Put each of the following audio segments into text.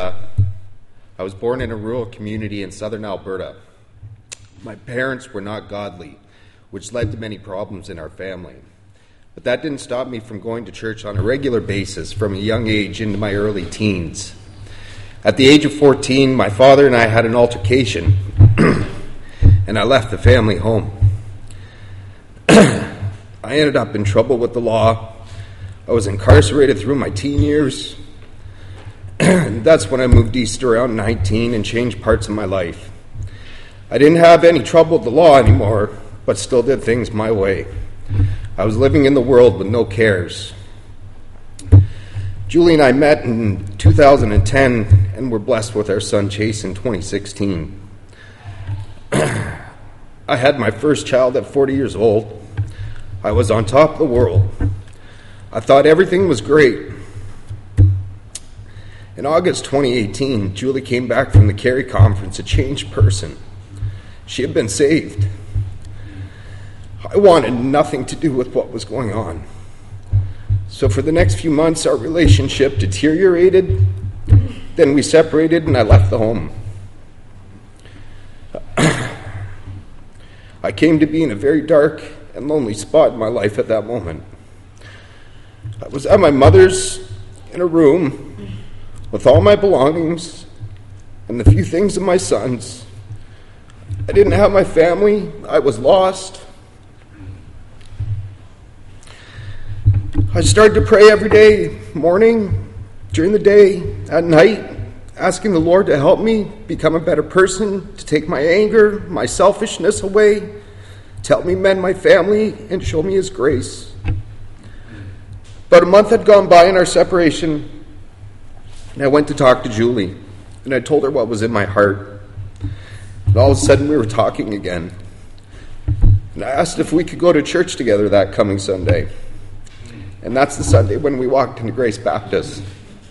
I was born in a rural community in southern Alberta. My parents were not godly, which led to many problems in our family. But that didn't stop me from going to church on a regular basis from a young age into my early teens. At the age of 14, my father and I had an altercation, and I left the family home. I ended up in trouble with the law. I was incarcerated through my teen years. That's when I moved east around 19 and changed parts of my life. I didn't have any trouble with the law anymore, but still did things my way. I was living in the world with no cares. Julie and I met in 2010 and were blessed with our son Chase in 2016. I had my first child at 40 years old. I was on top of the world. I thought everything was great. In August 2018, Julie came back from the Carey Conference a changed person. She had been saved. I wanted nothing to do with what was going on. So for the next few months, our relationship deteriorated. Then we separated and I left the home. I came to be in a very dark and lonely spot in my life at that moment. I was at my mother's in a room with all my belongings and the few things of my son's. I didn't have my family. I was lost. I started to pray every day, morning, during the day, at night, asking the Lord to help me become a better person, to take my anger, my selfishness away, to help me mend my family and show me His grace. About a month had gone by in our separation, and I went to talk to Julie, and I told her what was in my heart. And all of a sudden, we were talking again. And I asked if we could go to church together that coming Sunday. And that's the Sunday when we walked into Grace Baptist.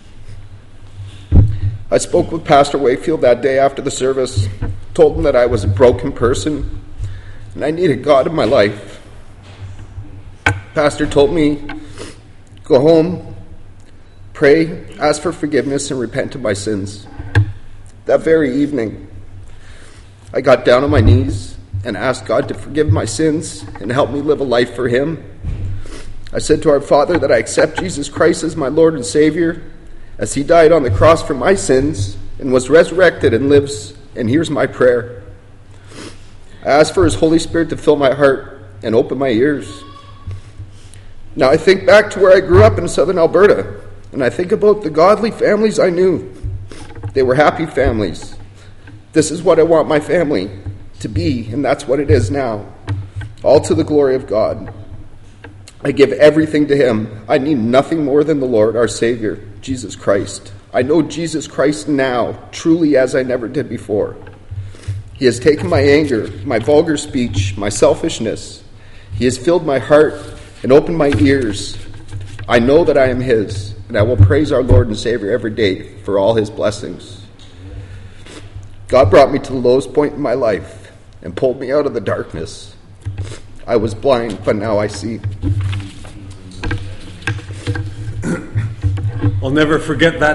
I spoke with Pastor Wakefield that day after the service, told him that I was a broken person, and I needed God in my life. Pastor told me, go home, pray, ask for forgiveness, and repent of my sins. That very evening, I got down on my knees and asked God to forgive my sins and help me live a life for Him. I said to our Father that I accept Jesus Christ as my Lord and Savior, as He died on the cross for my sins and was resurrected and lives, and here's my prayer. I ask for His Holy Spirit to fill my heart and open my ears. Now I think back to where I grew up in southern Alberta, and I think about the godly families I knew. They were happy families. This is what I want my family to be, and that's what it is now. All to the glory of God. I give everything to Him. I need nothing more than the Lord, our Savior, Jesus Christ. I know Jesus Christ now, truly as I never did before. He has taken my anger, my vulgar speech, my selfishness. He has filled my heart and opened my ears. I know that I am His, and I will praise our Lord and Savior every day for all His blessings. God brought me to the lowest point in my life and pulled me out of the darkness. I was blind, but now I see. I'll never forget that